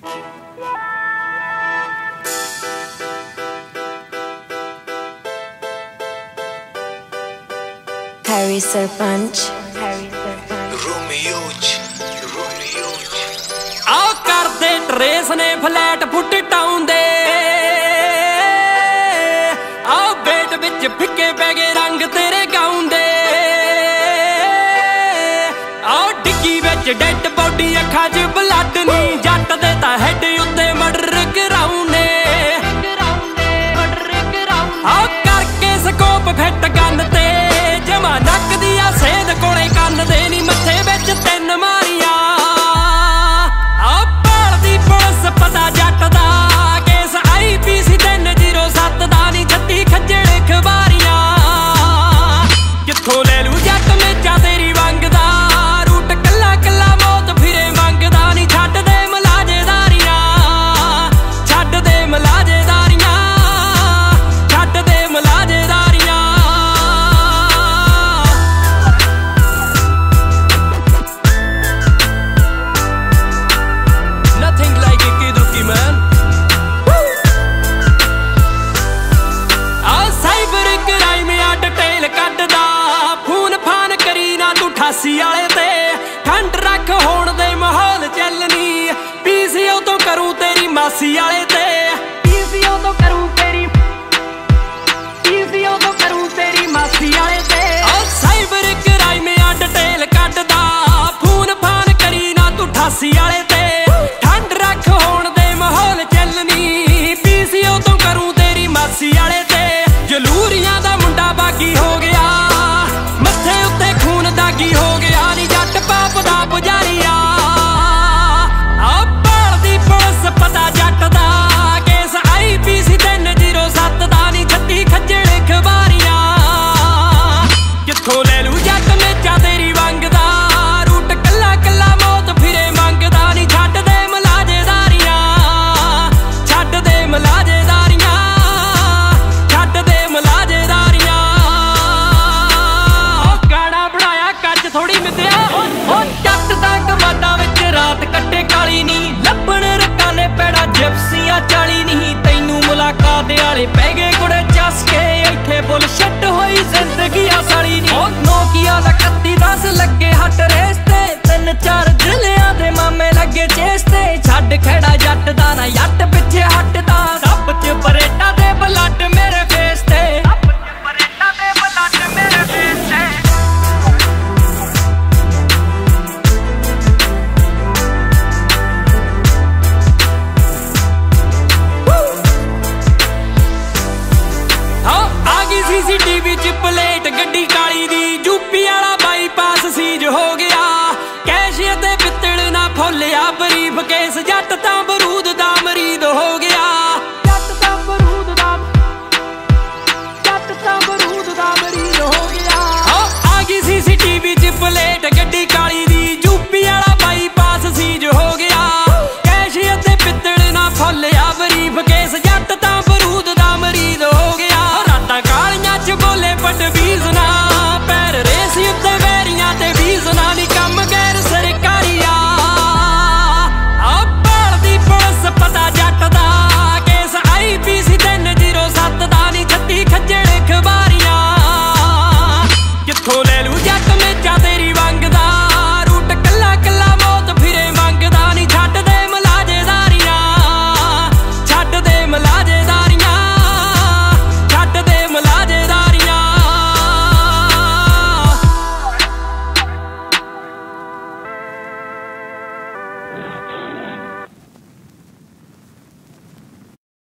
Harry Sarpanch आओ कर दे ट्रेस ने फ्लैट फुट टाउन दे आओ बेट विच फिक्के पै गए रंग तेरे गाउन दे आओ डिग्गी विच डेड बॉडी अखां च ब्लड नी जट दे तां हैड उत्ते मर्डर कराउने आओ करके स्कोप फिट गन ते जमा नक दिया सेध कोले कन दे नी मत्थे विच तिन मारिया पता जट दा केस IPC 307 दा नी जत्ती खज्जल खबारियां कित्थों ले लू जट मेचा तेरी वंग दा रूट कल्ला कल्ला मौत फिरे मंगदा नी छड्ड दे मलाजेदारियां छड्ड दे मलाजेदारियां छड्ड दे मलाजेदारियां Nothing like man आ साइबर क्राइम आ डिटेल कड्डदा खून फान करी ना तू 88 वाले ते ठंड रख होण दे माहौल चलनी PCO तो करूं तेरी मासी वाले ते PCO तो करूं तेरी मासी वाले ते आ साइबर क्राइम आ डिटेल कड्डदा खून फान करी ना तू 88 वाले ते ठंड रख होण माहौल चलनी PCO तो करूं तेरी मासी वाले ते जलूरियां दा मुंडा बागी हो गया मत्थे उत्ते खून दागी हो गया नी जट पाप दा पुजारिया आ भालदी पुलिस पता जट दा केस IPC 307 दा नी जत्ती खज्जल खबारियां कित्थों ले लू जट मेचा तेरी वंग दा रूट कल्ला कल्ला मौत फिरे मंगदा नी छड्ड दे मलाजेदारियां छड्ड दे मलाजेदारियां छड्ड दे मलाजेदारियां गाड़ा बनाया कच थोड़ी मिद्या ओ जट दा कमादा विच रात कट्टे काली नी लभण रकाले पैड़ा जिप्सियां 40 नी तैनू मुलाकात वाले पै गए कुड़े चसके इत्थे बुलशट होई जिंदगी आ साली नी ओ नोकिया दा 3110 लगे हट रेस